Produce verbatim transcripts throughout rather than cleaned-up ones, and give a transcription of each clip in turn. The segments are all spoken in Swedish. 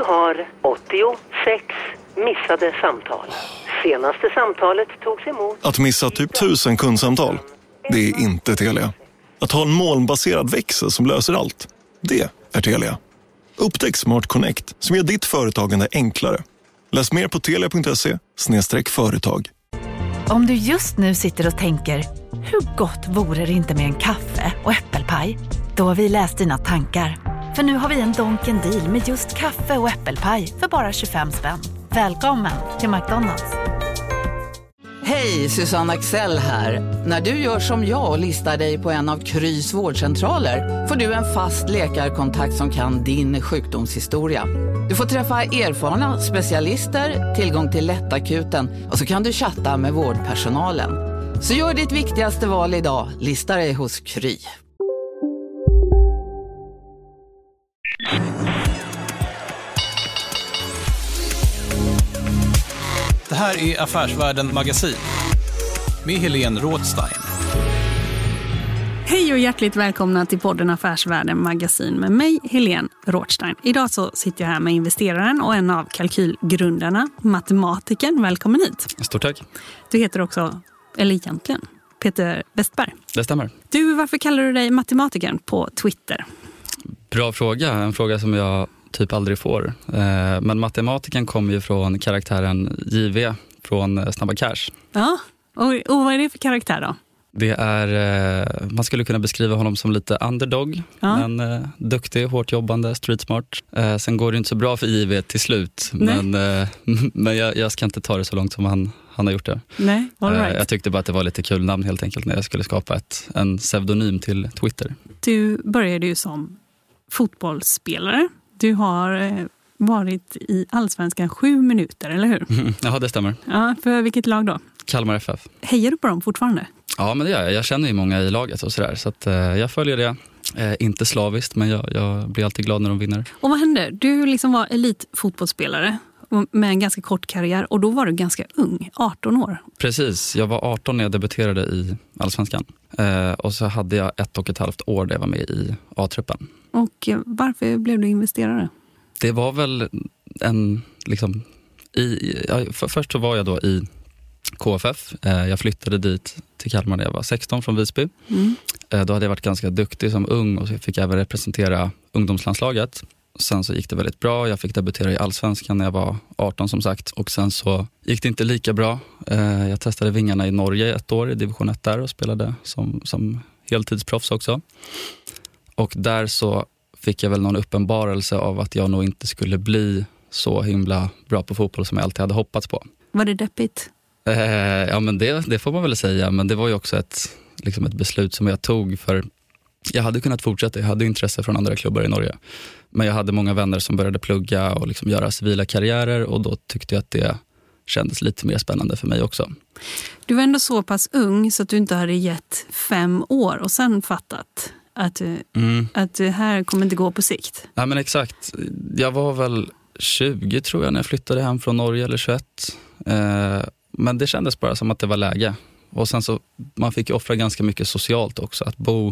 har åttiosex missade samtal. Senaste samtalet togs emot... Att missa typ tusen kundsamtal, det är inte Telia. Att ha en molnbaserad växel som löser allt, det är Telia. Upptäck Smart Connect som gör ditt företagande enklare. Läs mer på telia punkt se slash företag. Om du just nu sitter och tänker, hur gott vore det inte med en kaffe och äppelpaj? Då har vi läst dina tankar. För nu har vi en Donken deal med just kaffe och äppelpaj för bara tjugofem spänn. Välkommen till McDonald's. Hej, Susanne Axel här. När du gör som jag och listar dig på en av Krys vårdcentraler får du en fast läkarkontakt som kan din sjukdomshistoria. Du får träffa erfarna specialister, tillgång till lättakuten och så kan du chatta med vårdpersonalen. Så gör ditt viktigaste val idag, lista dig hos Kry. Det här är Affärsvärlden Magasin med Helene Rådstein. Hej och hjärtligt välkomna till podden Affärsvärlden Magasin med mig, Helene Rådstein. Idag så sitter jag här med investeraren och en av kalkylgrundarna, matematiken. Välkommen hit. Stort tack. Du heter också, eller egentligen, Peter Westberg. Det stämmer. Du, varför kallar du dig matematiken på Twitter? Bra fråga, en fråga som jag typ aldrig får. Men matematiken kommer ju från karaktären J V från Snabba Cash. Ja, och, och vad är det för karaktär då? Det är, man skulle kunna beskriva honom som lite underdog, ja. Men eh, duktig, hårt jobbande, street smart. Eh, sen går det inte så bra för J V till slut, Nej. men, eh, men jag, jag ska inte ta det så långt som han, han har gjort det. Nej, all right. eh, jag tyckte bara att det var lite kul namn helt enkelt när jag skulle skapa ett, en pseudonym till Twitter. Du började ju som fotbollsspelare. Du har eh, varit i Allsvenskan sju minuter, eller hur? Mm, ja, det stämmer. Ja, för vilket lag då? Kalmar F F. Hejar du på dem fortfarande? Ja, men det gör jag. Jag känner ju många i laget och sådär. Så att, eh, jag följer det. Eh, inte slaviskt, men jag, jag blir alltid glad när de vinner. Och vad hände? Du liksom var elitfotbollsspelare med en ganska kort karriär. Och då var du ganska ung, arton år. Precis, jag var arton när jag debuterade i Allsvenskan. Eh, och så hade jag ett och ett halvt år där jag var med i A-truppen. Och eh, varför blev du investerare? Det var väl en, liksom, i, ja, för, först så var jag då i K F F. Eh, jag flyttade dit till Kalmar när jag var sexton från Visby. Mm. Eh, då hade jag varit ganska duktig som ung och så fick jag även representera ungdomslandslaget. Sen så gick det väldigt bra. Jag fick debutera i Allsvenskan när jag var arton som sagt. Och sen så gick det inte lika bra. Eh, jag testade vingarna i Norge ett år i division ett där och spelade som, som heltidsproffs också. Och där så fick jag väl någon uppenbarelse av att jag nog inte skulle bli så himla bra på fotboll som jag alltid hade hoppats på. Var det deppigt? Eh, ja, men det, det får man väl säga. Men det var ju också ett, liksom ett beslut som jag tog för jag hade kunnat fortsätta. Jag hade intresse från andra klubbar i Norge. Men jag hade många vänner som började plugga och liksom göra civila karriärer och då tyckte jag att det kändes lite mer spännande för mig också. Du var ändå så pass ung så att du inte hade gett fem år och sen fattat att, mm. att det här kommer inte gå på sikt. Ja, men exakt. Jag var väl tjugo tror jag när jag flyttade hem från Norge eller tjugoett. Eh, men det kändes bara som att det var läge. Och sen så, man fick ju offra ganska mycket socialt också. Att bo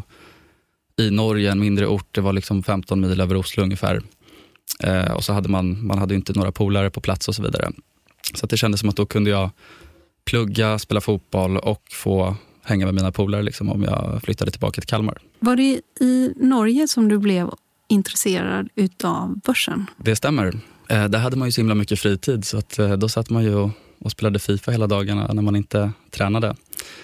i Norge, en mindre ort, det var liksom femton mil över Oslo ungefär. Eh, och så hade man, man hade ju inte några polare på plats och så vidare. Så att det kändes som att då kunde jag plugga, spela fotboll och få hänga med mina polare liksom, om jag flyttade tillbaka till Kalmar. Var det i Norge som du blev intresserad utav börsen? Det stämmer. Eh, där hade man ju så himla mycket fritid så att, eh, då satt man ju och, och spelade FIFA hela dagarna när man inte tränade.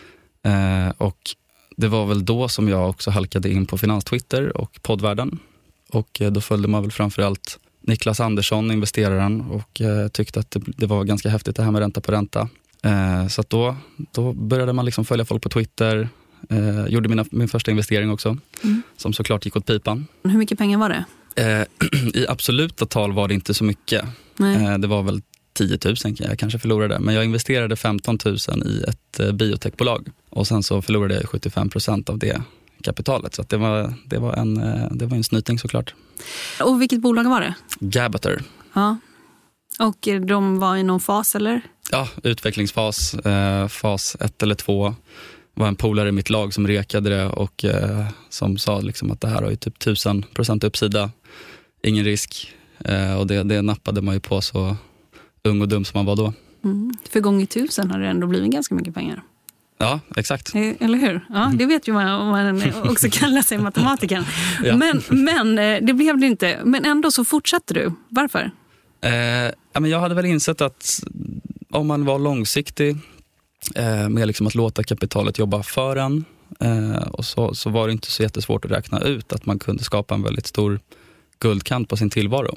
Eh, och det var väl då som jag också halkade in på Finanstwitter och poddvärlden. Och eh, då följde man väl framförallt Niklas Andersson, investeraren, och eh, tyckte att det, det var ganska häftigt det här med ränta på ränta. Eh, så att då, då började man liksom följa folk på Twitter. Eh, gjorde mina, min första investering också, mm. som såklart gick åt pipan. Hur mycket pengar var det? Eh, I absoluta tal var det inte så mycket. Eh, det var väl tio tusen jag kanske förlorade. Men jag investerade femton tusen i ett eh, biotechbolag. Och sen så förlorade jag sjuttiofem procent av det kapitalet. Så att det, var, det, var en, eh, det var en snyting såklart. Och vilket bolag var det? Gabater. Ja. Och de var i någon fas eller? Ja, utvecklingsfas. Eh, fas ett eller två. Var en polare i mitt lag som rekade det och eh, som sa liksom att det här har ju typ tusen procent uppsida. Ingen risk. Eh, och det, det nappade man ju på så ung och dum som man var då. Mm. För gånger tusen har det ändå blivit ganska mycket pengar. Ja, exakt. Eller hur? Ja, det vet ju man om man också kallar sig matematiker. Ja. Men, men det blev det inte. Men ändå så fortsatte du. Varför? Eh, ja, men jag hade väl insett att om man var långsiktig eh, med liksom att låta kapitalet jobba för en eh, och så, så var det inte så jättesvårt att räkna ut att man kunde skapa en väldigt stor guldkant på sin tillvaro.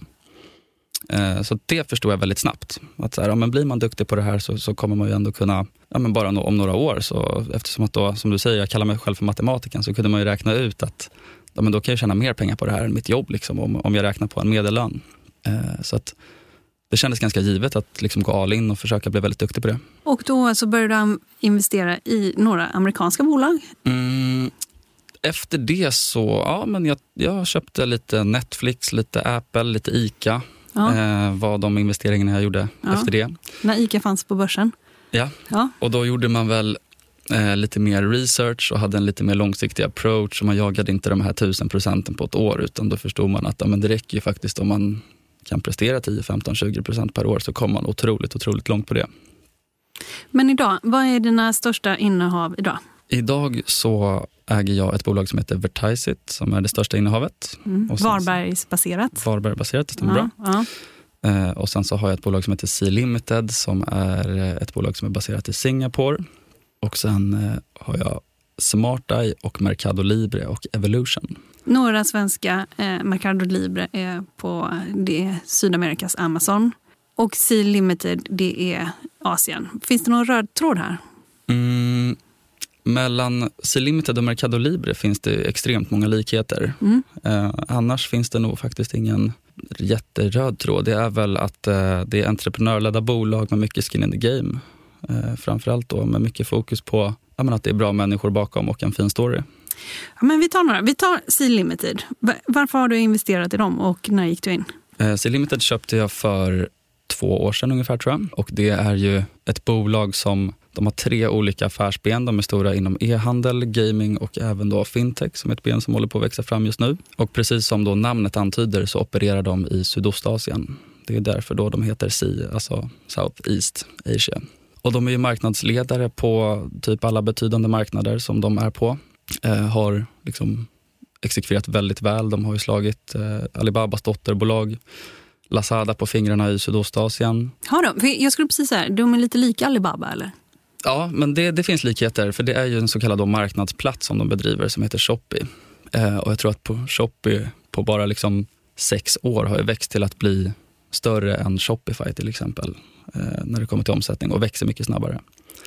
Eh, så det förstod jag väldigt snabbt. Att så här, ja, men blir man duktig på det här så, så kommer man ju ändå kunna, ja, men bara no- om några år, så, eftersom att då, som du säger, jag kallar mig själv för matematiken, så kunde man ju räkna ut att ja, men då kan jag tjäna mer pengar på det här än mitt jobb liksom, om, om jag räknar på en medellön. Eh, så att det kändes ganska givet att liksom gå all in och försöka bli väldigt duktig på det. Och då så började du investera i några amerikanska bolag? Mm, efter det så, ja men jag, jag köpte lite Netflix, lite Apple, lite ICA. Ja. Eh, var de investeringarna jag gjorde ja. efter det. När ICA fanns på börsen? Ja, ja. Och då gjorde man väl eh, lite mer research och hade en lite mer långsiktig approach. Och man jagade inte de här tusen procenten på ett år, utan då förstod man att ja, men det räcker ju faktiskt om man kan prestera tio, femton, tjugo procent per år, så kommer man otroligt, otroligt långt på det. Men idag, vad är dina största innehav idag? Idag så äger jag ett bolag som heter Vertiseit, som är det största innehavet. Mm. Varbergsbaserat. Varbergsbaserat, det stämmer ja, bra. Ja. Eh, och sen så har jag ett bolag som heter Sea Limited, som är ett bolag som är baserat i Singapore. Och sen eh, har jag SmartEye och Mercado Libre och Evolution. Några svenska, eh, Mercado Libre är på det är Sydamerikas Amazon. Och Sea Limited, det är Asien. Finns det någon röd tråd här? Mm, mellan Sea Limited och Mercado Libre finns det extremt många likheter. Mm. Eh, annars finns det nog faktiskt ingen jätteröd tråd. Det är väl att eh, det är entreprenörledda bolag med mycket skin in the game. Eh, framförallt då med mycket fokus på ja, men att det är bra människor bakom och en fin story. Ja, men vi tar några. Vi tar Sea Limited. Varför har du investerat i dem och när gick du in? Eh, Sea Limited köpte jag för två år sedan ungefär, tror jag. Och det är ju ett bolag som de har tre olika affärsben. De är stora inom e-handel, gaming och även då fintech, som är ett ben som håller på att växa fram just nu. Och precis som då namnet antyder så opererar de i Sydostasien. Det är därför då de heter Sea, alltså South East Asia. Och de är ju marknadsledare på typ alla betydande marknader som de är på. Eh, har liksom exekverat väldigt väl. De har ju slagit eh, Alibabas dotterbolag Lazada på fingrarna i Sydostasien. Har de? För jag skulle precis säga, de är lite lika Alibaba, eller? Ja, men det, det finns likheter. För det är ju en så kallad då marknadsplats som de bedriver som heter Shopee. Eh, och jag tror att på Shopee på bara liksom sex år har jag växt till att bli större än Shopify till exempel. Eh, när det kommer till omsättning och växer mycket snabbare.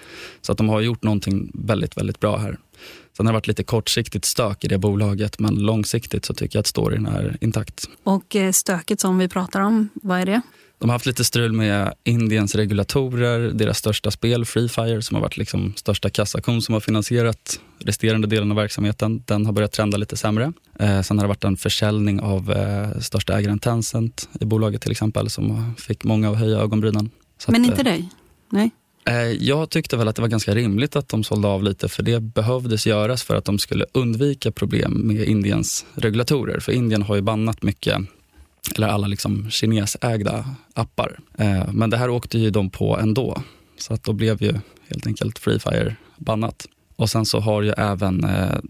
Så att de har gjort någonting väldigt, väldigt bra här. Sen har det varit lite kortsiktigt stök i det bolaget, men långsiktigt så tycker jag att storyn är intakt. Och stöket som vi pratar om, vad är det? De har haft lite strul med Indiens regulatorer, deras största spel, Free Fire, som har varit liksom största kassakon som har finansierat resterande delen av verksamheten. Den har börjat trenda lite sämre. Eh, sen har det varit en försäljning av eh, största ägaren Tencent i bolaget till exempel, som fick många att höja ögonbrynen. Så men att, inte eh, dig? Nej. Jag tyckte väl att det var ganska rimligt att de sålde av lite, för det behövdes göras för att de skulle undvika problem med Indiens regulatorer. För Indien har ju bannat mycket, eller alla liksom kinesägda appar. Men det här åkte ju de på ändå. Så att då blev ju helt enkelt Free Fire bannat. Och sen så har ju även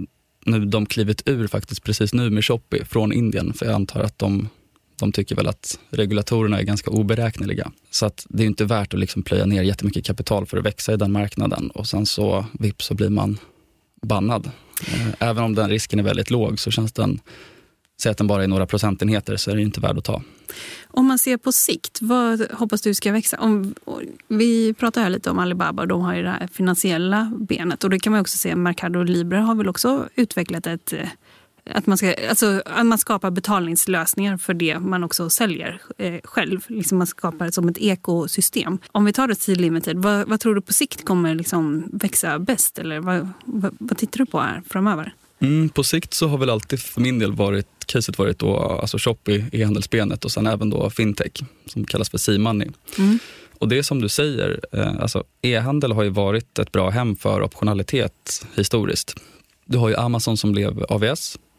nu de klivit ur faktiskt precis nu med Shopee från Indien. För jag antar att de... De tycker väl att regulatorerna är ganska oberäkneliga. Så att det är inte värt att liksom plöja ner jättemycket kapital för att växa i den marknaden. Och sen så vips så blir man bannad. Även om den risken är väldigt låg så känns den, säg att den bara är några procentenheter, så är det inte värd att ta. Om man ser på sikt, vad hoppas du ska växa? Om, vi pratar här lite om Alibaba och de har ju det här finansiella benet. Och det kan man också se, Mercado Libre har väl också utvecklat ett... Att man, ska, alltså, att man skapar betalningslösningar för det man också säljer eh, själv. Liksom man skapar det som ett ekosystem. Om vi tar det Sea Limited, vad, vad tror du på sikt kommer liksom växa bäst? Eller vad, vad, vad tittar du på här framöver? Mm, på sikt så har väl alltid för min del varit, caset varit då, alltså Shopee i handelsbenet och sen även då fintech som kallas för Sea Money. Mm. Och det är som du säger, eh, alltså e-handel har ju varit ett bra hem för optionalitet historiskt. Du har ju Amazon som blev A V S.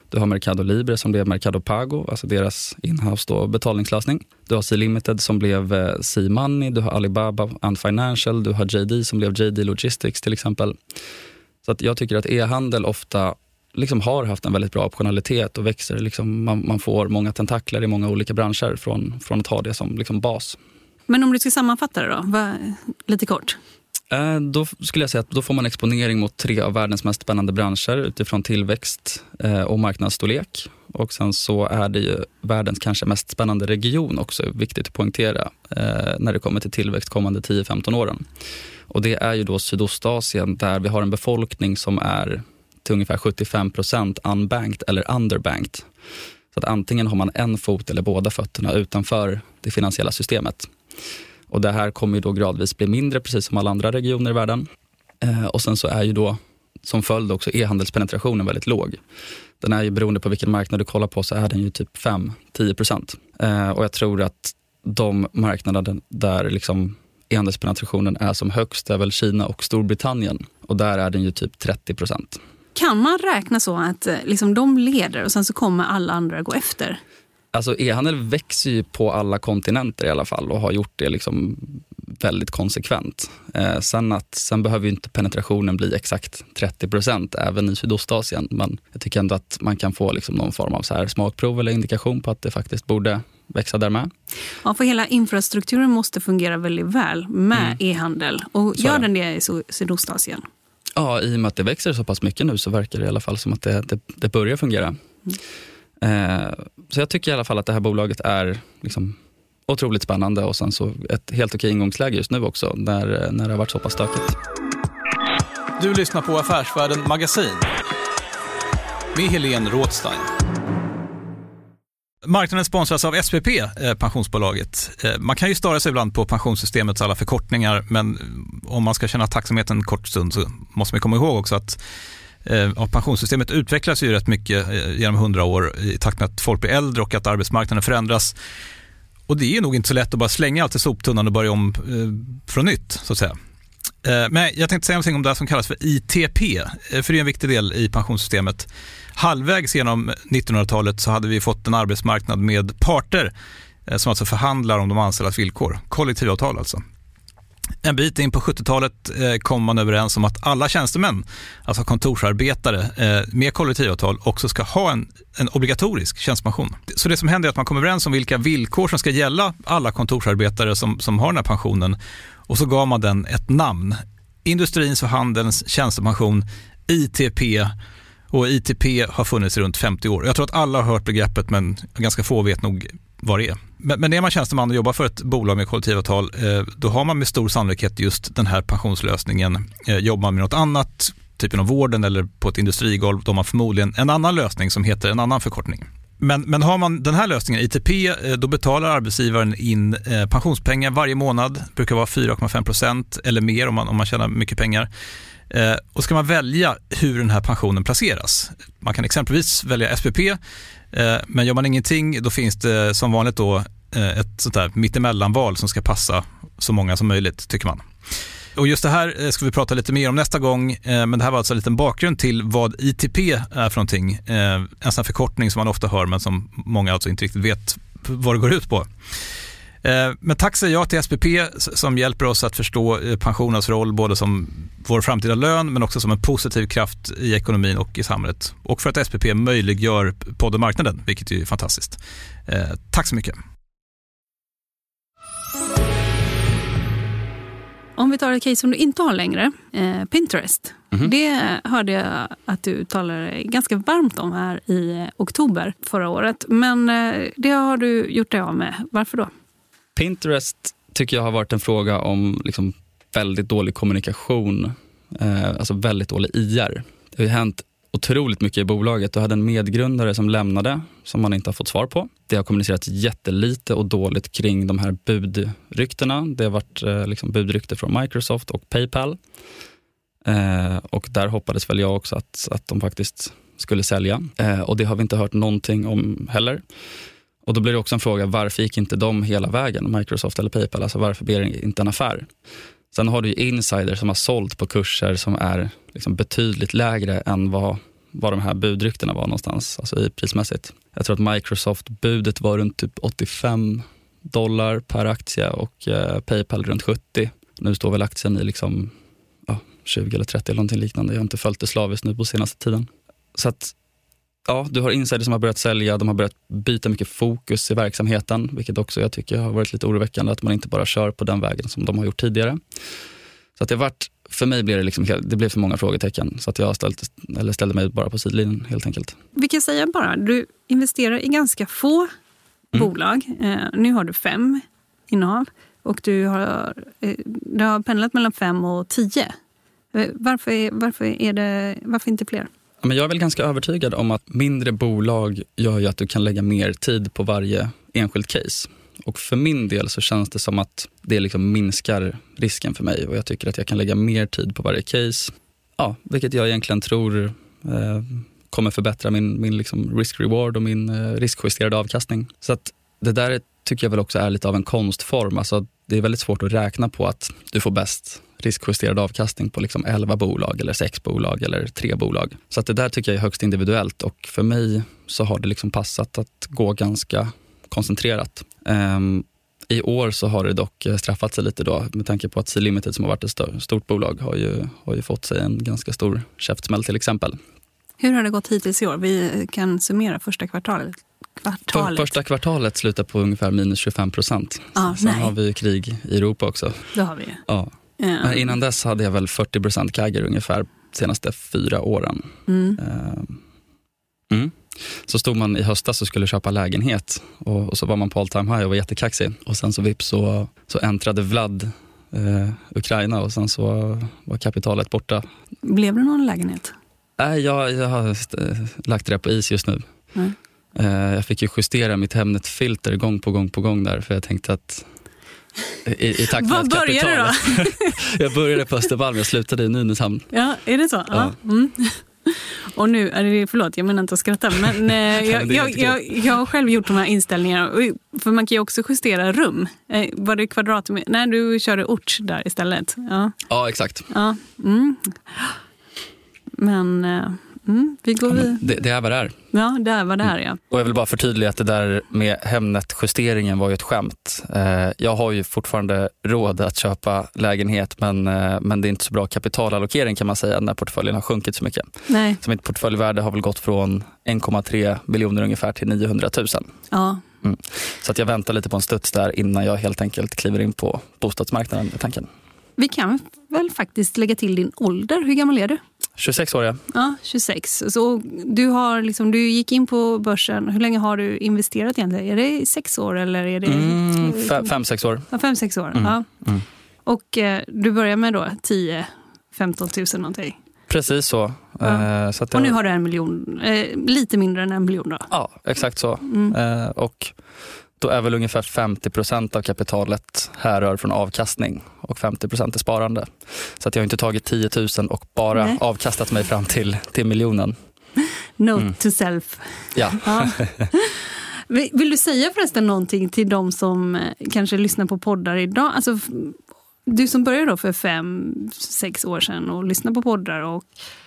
Du har Mercado Libre som blev Mercado Pago, alltså deras inhouse då betalningslösning. Du har C-Limited som blev eh, C-Money, du har Alibaba and Financial, du har J D som blev J D Logistics till exempel. Så att jag tycker att e-handel ofta liksom har haft en väldigt bra optionalitet och växer. Liksom man, man får många tentakler i många olika branscher från, från att ha det som liksom bas. Men om du ska sammanfatta det då, vad, lite kort. Eh, då skulle jag säga att då får man exponering mot tre av världens mest spännande branscher utifrån tillväxt eh, och marknadsstorlek. Och sen så är det ju världens kanske mest spännande region också, viktigt att poängtera eh, när det kommer till tillväxt kommande tio till femton åren. Och det är ju då Sydostasien där vi har en befolkning som är till ungefär sjuttiofem procent unbanked eller underbanked. Så att antingen har man en fot eller båda fötterna utanför det finansiella systemet. Och det här kommer ju då gradvis bli mindre precis som alla andra regioner i världen. Eh, och sen så är ju då som följd också e-handelspenetrationen väldigt låg. Den är ju beroende på vilken marknad du kollar på så är den ju typ fem till tio procent. Eh, och jag tror att de marknader där liksom e-handelspenetrationen är som högst är väl Kina och Storbritannien. Och där är den ju typ trettio procent. Kan man räkna så att liksom, de leder och sen så kommer alla andra gå efter? Alltså e-handel växer ju på alla kontinenter i alla fall och har gjort det liksom väldigt konsekvent. Eh, sen, att, sen behöver ju inte penetrationen bli exakt trettio procent även i Sydostasien. Men jag tycker ändå att man kan få liksom någon form av så här smakprov eller indikation på att det faktiskt borde växa där med. Ja, för hela infrastrukturen måste fungera väldigt väl med mm. e-handel. Och så gör den det i Sydostasien? Ja, i och med att det växer så pass mycket nu så verkar det i alla fall som att det, det, det börjar fungera. Mm. Eh, så jag tycker i alla fall att det här bolaget är liksom otroligt spännande och sen så ett helt okej ingångsläge just nu också när, när det har varit så pass stökigt. Du lyssnar på Affärsvärlden Magasin med Helene Rådstein. Marknaden sponsras av S P P, eh, pensionsbolaget. Eh, man kan ju störa sig ibland på pensionssystemets alla förkortningar, men om man ska känna tacksamheten en kort stund så måste man komma ihåg också att eh, pensionssystemet utvecklas ju rätt mycket eh, genom hundra år i takt med att folk blir äldre och att arbetsmarknaden förändras. Och det är nog inte så lätt att bara slänga allt i soptunnan och börja om eh, från nytt, så att säga. Eh, men jag tänkte säga någonting om det som kallas för I T P, eh, för det är en viktig del i pensionssystemet. Halvvägs genom nittonhundratalet så hade vi fått en arbetsmarknad med parter eh, som alltså förhandlar om de anställdas villkor. Kollektivavtal alltså. En bit in på sjuttiotalet eh, kom man överens om att alla tjänstemän, alltså kontorsarbetare eh, med kollektivavtal också ska ha en, en obligatorisk tjänstepension. Så det som händer är att man kommer överens om vilka villkor som ska gälla alla kontorsarbetare som, som har den här pensionen. Och så gav man den ett namn. Industrins och handelns tjänstepension, I T P. Och I T P har funnits runt femtio år. Jag tror att alla har hört begreppet, men ganska få vet nog vad det är. Men, men är man tjänsteman och jobbar för ett bolag med kollektivavtal, eh, då har man med stor sannolikhet just den här pensionslösningen. Eh, jobbar man med något annat, typ inom vården eller på ett industrigolv, då har man förmodligen en annan lösning som heter en annan förkortning. Men, men har man den här lösningen, I T P, eh, då betalar arbetsgivaren in eh, pensionspengar varje månad. Det brukar vara fyra komma fem procent eller mer om man, om man tjänar mycket pengar. Eh, och ska man välja hur den här pensionen placeras. Man kan exempelvis välja S P P, eh, men gör man ingenting då finns det som vanligt då eh, ett sånt där mittemellanval som ska passa så många som möjligt, tycker man. Och just det här eh, ska vi prata lite mer om nästa gång, eh, men det här var alltså en liten bakgrund till vad I T P är för någonting. Eh, en sån förkortning som man ofta hör men som många alltså inte riktigt vet vad det går ut på. Men tack säger jag till S P P som hjälper oss att förstå pensionens roll både som vår framtida lön men också som en positiv kraft i ekonomin och i samhället. Och för att S P P möjliggör poddenmarknaden, vilket är fantastiskt. Tack så mycket. Om vi tar ett case som du inte har längre, eh, Pinterest. Mm-hmm. Det hörde jag att du talade ganska varmt om här i oktober förra året. Men eh, det har du gjort dig av med. Varför då? Pinterest tycker jag har varit en fråga om liksom väldigt dålig kommunikation, eh, alltså väldigt dålig I R. Det har ju hänt otroligt mycket i bolaget. Du hade en medgrundare som lämnade som man inte har fått svar på. Det har kommunicerats jättelite och dåligt kring de här budryktena. Det har varit eh, liksom budrykte från Microsoft och PayPal. Eh, och där hoppades väl jag också att, att de faktiskt skulle sälja. Eh, och det har vi inte hört någonting om heller. Och då blir det också en fråga, varför gick inte de hela vägen, Microsoft eller PayPal? Alltså varför blir det inte en affär? Sen har du ju insiders som har sålt på kurser som är liksom betydligt lägre än vad var de här budryktena var någonstans, alltså i prismässigt. Jag tror att Microsoft-budet var runt typ åttiofem dollar per aktie och eh, PayPal runt sjuttio. Nu står väl aktien i liksom ja, tjugo eller trettio eller någonting liknande. Jag har inte följt det slaviskt nu på senaste tiden. Så att ja, du har insiders som har börjat sälja, de har börjat byta mycket fokus i verksamheten, vilket också jag tycker har varit lite oroväckande, att man inte bara kör på den vägen som de har gjort tidigare. Så att det har varit, för mig blir det liksom, det blev för många frågetecken, så att jag ställt, eller ställde mig bara på sidlinjen helt enkelt. Vi kan säga bara, du investerar i ganska få mm. bolag. Eh, nu har du fem innehav och du har, eh, du har pendlat mellan fem och tio. Eh, varför, är, varför, är det, varför inte fler? Men jag är väl ganska övertygad om att mindre bolag gör ju att du kan lägga mer tid på varje enskilt case. Och för min del så känns det som att det liksom minskar risken för mig. Och jag tycker att jag kan lägga mer tid på varje case. Ja, vilket jag egentligen tror eh, kommer förbättra min, min liksom risk-reward och min eh, riskjusterade avkastning. Så att det där tycker jag väl också är lite av en konstform. Alltså det är väldigt svårt att räkna på att du får bäst riskjusterad avkastning på liksom elva bolag eller sex bolag eller tre bolag. Så att det där tycker jag är högst individuellt, och för mig så har det liksom passat att gå ganska koncentrerat. Um, I år så har det dock straffat sig lite då, med tanke på att C-Limited som har varit ett stort, stort bolag har ju, har ju fått sig en ganska stor käftsmäll till exempel. Hur har det gått hittills i år? Vi kan summera första kvartalet. Kvartalet. För, första kvartalet slutar på ungefär minus tjugofem procent. Ah, Sen nej. har vi krig i Europa också. Det har vi. Ja. Men innan dess hade jag väl fyrtio procent C A G R ungefär de senaste fyra åren. Mm. Mm. Så stod man i höstas och skulle köpa lägenhet och, och så var man på all time high och var jättekaxig. Och sen så vips så, så äntrade Vlad eh, Ukraina och sen så var kapitalet borta. Blev det någon lägenhet? Nej, jag, jag har lagt det på is just nu. Mm. Eh, jag fick ju justera mitt Hemnet-filter gång på gång på gång där, för jag tänkte att I, i takt med Vad började du då? Jag började på Östermalm, jag slutade i Nynäshamn. Ja, är det så? Ja. Ja. Mm. Och nu är det, förlåt, jag menar inte att skratta, men eh, jag, jag, jag, jag har själv gjort de här inställningarna, för man kan ju också justera rum. Eh, var det kvadratmeter? Nej, du körde ort där istället. Ja, ja exakt. Ja. Mm. Men... Eh, Mm, vi går ja, det, det är vad det är. Ja, det är vad det är, ja. Och jag vill bara förtydliga att det där med Hemnet-justeringen var ju ett skämt. Eh, jag har ju fortfarande råd att köpa lägenhet, men, eh, men det är inte så bra kapitalallokering kan man säga när portföljen har sjunkit så mycket. Nej. Så mitt portföljvärde har väl gått från en komma tre miljoner ungefär till niohundratusen. Ja. Mm. Så att jag väntar lite på en studs där innan jag helt enkelt kliver in på bostadsmarknaden med tanken. Vi kan väl faktiskt lägga till din ålder. Hur gammal är du? tjugosex år, ja. Ja, tjugosex. Så du, har liksom, du gick in på börsen. Hur länge har du investerat egentligen? Är det sex år eller är det... Mm, fem, fem, sex år. Ja, fem, sex år. Mm. Ja. Mm. Och eh, du börjar med då tio femton tusen någonting. Precis så. Ja. Eh, så att och jag... nu har du en miljon, eh, lite mindre än en miljon då. Ja, exakt så. Mm. Eh, och då är väl ungefär femtio procent av kapitalet härrör från avkastning och femtio procent är sparande. Så att jag har inte tagit tio tusen och bara Nej. avkastat mig fram till, till miljonen. Note mm. to self. Ja. ja. Vill du säga förresten någonting till de som kanske lyssnar på poddar idag? Alltså, du som började då för fem, sex år sedan och lyssnade på poddar och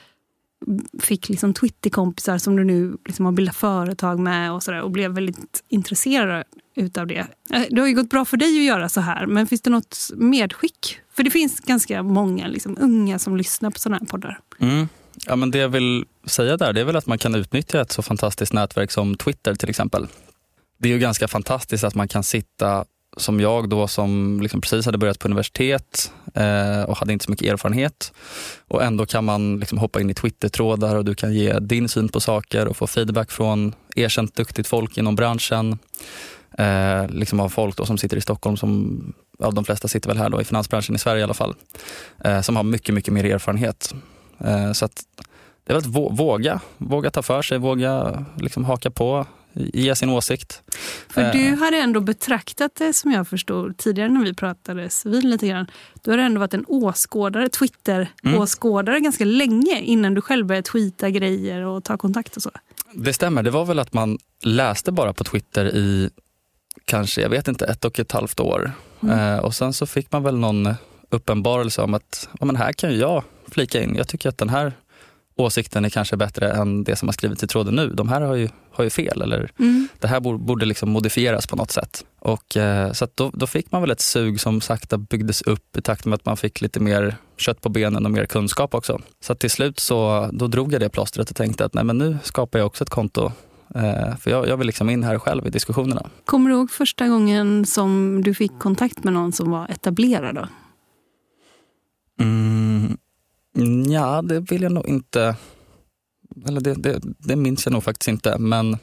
fick liksom Twitter-kompisar som du nu liksom har bildat företag med och, sådär, och blev väldigt intresserad utav det. Det har ju gått bra för dig att göra så här, men finns det något medskick? För det finns ganska många liksom, unga som lyssnar på sådana här poddar. Mm. Ja, men det jag vill säga där, det är väl att man kan utnyttja ett så fantastiskt nätverk som Twitter till exempel. Det är ju ganska fantastiskt att man kan sitta som jag då som liksom precis hade börjat på universitet eh, och hade inte så mycket erfarenhet. Och ändå kan man liksom hoppa in i Twitter-trådar och du kan ge din syn på saker och få feedback från erkänt duktigt folk inom branschen. Eh, liksom av folk då som sitter i Stockholm som, ja, de flesta sitter väl här då i finansbranschen i Sverige i alla fall. Eh, som har mycket, mycket mer erfarenhet. Eh, så att det är väl att våga, våga ta för sig, våga liksom haka på, ge sin åsikt. För du hade ändå betraktat det, som jag förstod tidigare när vi pratade vid lite grann. Du har ändå varit en åskådare, Twitter-åskådare mm. ganska länge innan du själv började tweeta grejer och ta kontakt och så. Det stämmer, det var väl att man läste bara på Twitter i kanske, jag vet inte, ett och ett halvt år. Mm. Eh, och sen så fick man väl någon uppenbarelse om att ja, men här kan jag flika in. Jag tycker att den här åsikten är kanske bättre än det som har skrivits i tråden nu. De här har ju, har ju fel, eller mm. det här borde, borde liksom modifieras på något sätt. Och, eh, så att då, då fick man väl ett sug som sakta byggdes upp i takt med att man fick lite mer kött på benen och mer kunskap också. Så att till slut så då drog jag det plåstret och tänkte att nej, men nu skapar jag också ett konto. Eh, för jag, jag vill liksom in här själv i diskussionerna. Kommer du ihåg första gången som du fick kontakt med någon som var etablerad då? Mm, ja, det vill jag nog inte. Eller det, det, det minns jag nog faktiskt inte. Men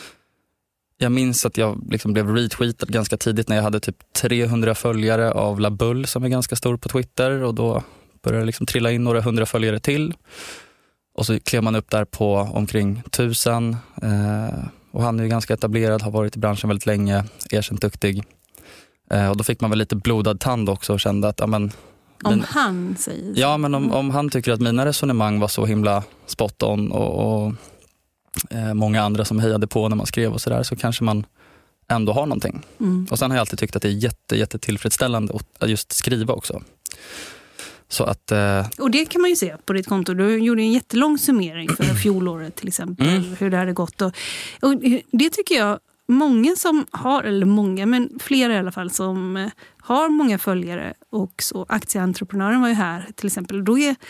jag minns att jag liksom blev retweetad ganska tidigt när jag hade typ trehundra följare av Labull som är ganska stor på Twitter. Och då började det liksom trilla in några hundra följare till. Och så klev man upp där på omkring tusen. Eh, och han är ju ganska etablerad, har varit i branschen väldigt länge, erkänt duktig. Eh, och då fick man väl lite blodad tand också och kände att... Ja, men, om min, han säger så. Ja, men om, om han tycker att mina resonemang var så himla spot on och, och eh, många andra som hejade på när man skrev och sådär, så kanske man ändå har någonting. Mm. Och sen har jag alltid tyckt att det är jätte, jätte tillfredsställande att just skriva också. Så att, eh... Och det kan man ju se på ditt konto. Du gjorde en jättelång summering för fjolåret till exempel. Mm. Hur det hade gått. Och, och det tycker jag, många som har, eller många, men flera i alla fall som har många följare och så, aktieentreprenören var ju här till exempel. Då är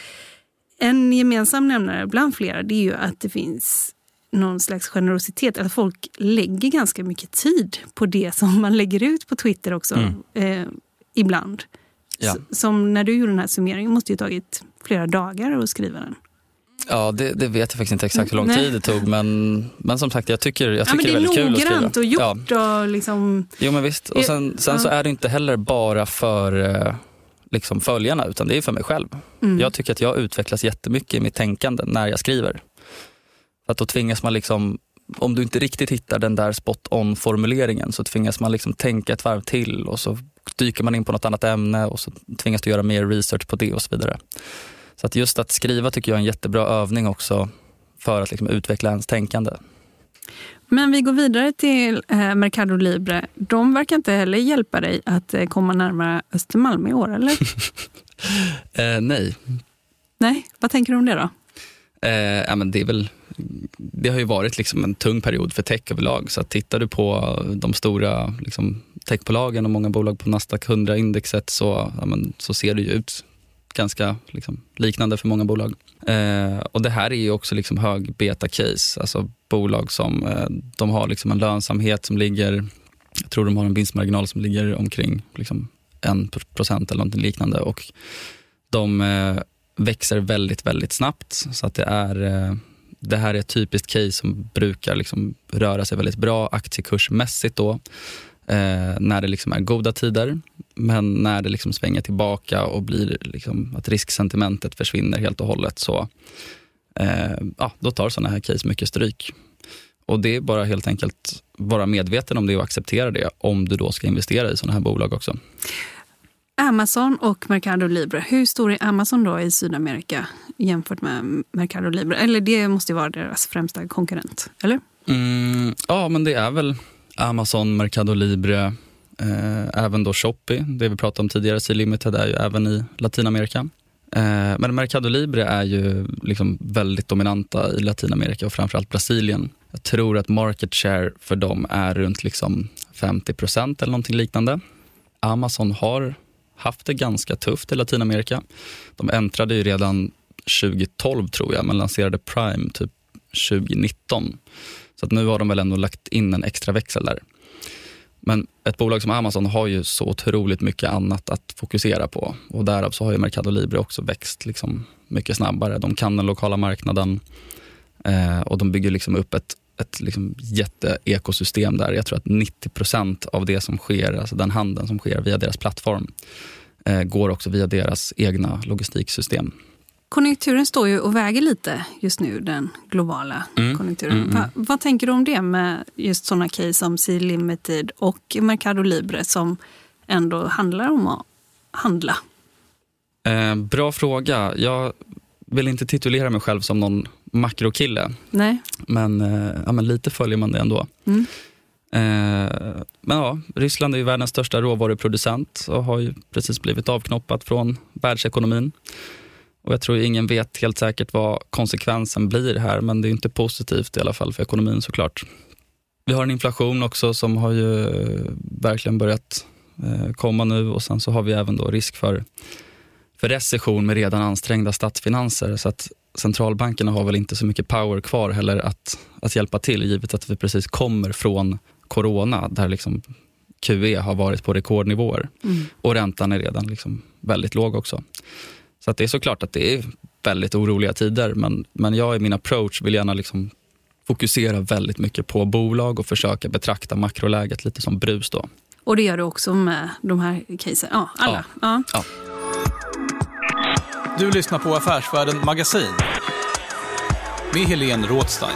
en gemensam nämnare bland flera, det är ju att det finns någon slags generositet. Att folk lägger ganska mycket tid på det som man lägger ut på Twitter också. Mm. Eh, ibland. Ja. Som när du gjorde den här summeringen måste ju tagit flera dagar att skriva den. Ja, det, det vet jag faktiskt inte exakt hur lång Nej. tid det tog. Men, men som sagt, jag tycker, jag tycker ja, det är väldigt kul att skriva. Det är noggrant och gjort ja. och liksom... Jo, men visst. Och sen, sen ja. så är det inte heller bara för liksom, följarna, utan det är för mig själv. Mm. Jag tycker att jag utvecklas jättemycket i mitt tänkande när jag skriver. Att då tvingas man liksom... Om du inte riktigt hittar den där spot-on-formuleringen så tvingas man liksom tänka ett varv till och så dyker man in på något annat ämne och så tvingas du göra mer research på det och så vidare. Så att just att skriva tycker jag är en jättebra övning också för att liksom utveckla ens tänkande. Men vi går vidare till eh, Mercado Libre. De verkar inte heller hjälpa dig att eh, komma närmare Östermalm i år, eller? eh, nej. Nej, vad tänker du om det då? Eh, ja, men det är väl... Det har ju varit liksom en tung period för tech överlag. Så att tittar du på de stora liksom, techbolagen och många bolag på Nasdaq hundra-indexet så, ja, men, så ser det ju ut ganska liksom, liknande för många bolag. Eh, och det här är ju också liksom, hög beta-case. Alltså bolag som eh, de har liksom, en lönsamhet som ligger, jag tror de har en vinstmarginal som ligger omkring liksom, en procent eller något liknande. Och de eh, växer väldigt, väldigt snabbt. Så att det är... Eh, Det här är ett typiskt case som brukar liksom röra sig väldigt bra aktiekursmässigt då, eh, när det liksom är goda tider. Men när det liksom svänger tillbaka och blir liksom att risksentimentet försvinner helt och hållet så eh, ja, då tar sådana här case mycket stryk. Och det är bara helt enkelt vara medveten om det och acceptera det om du då ska investera i sådana här bolag också. Amazon och Mercado Libre. Hur stor är Amazon då i Sydamerika jämfört med Mercado Libre? Eller det måste ju vara deras främsta konkurrent, eller? Mm, ja, men det är väl Amazon, Mercado Libre, eh, även då Shopee. Det vi pratade om tidigare, C-Limited är ju även i Latinamerika. Eh, men Mercado Libre är ju liksom väldigt dominanta i Latinamerika och framförallt Brasilien. Jag tror att market share för dem är runt liksom femtio procent eller någonting liknande. Amazon har haft det ganska tufft i Latinamerika. De äntrade ju redan tjugohundratolv tror jag, men lanserade Prime typ tjugonitton. Så att nu har de väl ändå lagt in en extra växel där. Men ett bolag som Amazon har ju så otroligt mycket annat att fokusera på. Och därav så har ju Mercado Libre också växt liksom mycket snabbare. De kan den lokala marknaden eh, och de bygger liksom upp ett ett liksom jätteekosystem där. Jag tror att nittio procent av det som sker, alltså den handeln som sker via deras plattform, eh, går också via deras egna logistiksystem. Konjunkturen står ju och väger lite just nu, den globala mm. konjunkturen. Mm, mm. Va, vad tänker du om det med just sådana case som C-Limited och Mercado Libre som ändå handlar om att handla? Eh, bra fråga. Jag vill inte titulera mig själv som någon makrokille. Nej. Men, eh, ja, men lite följer man det ändå. Mm. Eh, men ja, Ryssland är ju världens största råvaruproducent och har ju precis blivit avknoppat från världsekonomin. Och jag tror ingen vet helt säkert vad konsekvensen blir här, men det är inte positivt i alla fall för ekonomin såklart. Vi har en inflation också som har ju verkligen börjat komma nu, och sen så har vi även då risk för, för recession med redan ansträngda statsfinanser, så att centralbankerna har väl inte så mycket power kvar heller att, att hjälpa till, givet att vi precis kommer från corona där liksom Q E har varit på rekordnivåer mm. och räntan är redan liksom väldigt låg också. Så att det är såklart att det är väldigt oroliga tider, men, men jag i min approach vill gärna liksom fokusera väldigt mycket på bolag och försöka betrakta makroläget lite som brus då. Och det gör du också med de här casen? Ja, alla. Ja. Ja. Du lyssnar på Affärsvärlden Magasin med Helene Rådstein.